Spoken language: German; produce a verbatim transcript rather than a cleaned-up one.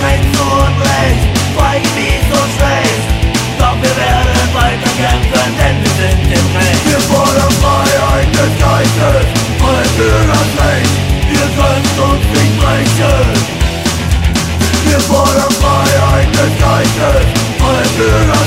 links und rechts, schweigen wie so schlecht. Doch wir werden weiter kämpfen, denn wir sind im Recht. Wir fordern Freiheit des Geistes, voll für das Recht. Ihr könnt uns nicht brechen. Wir fordern Freiheit des Geistes, voll für das Recht.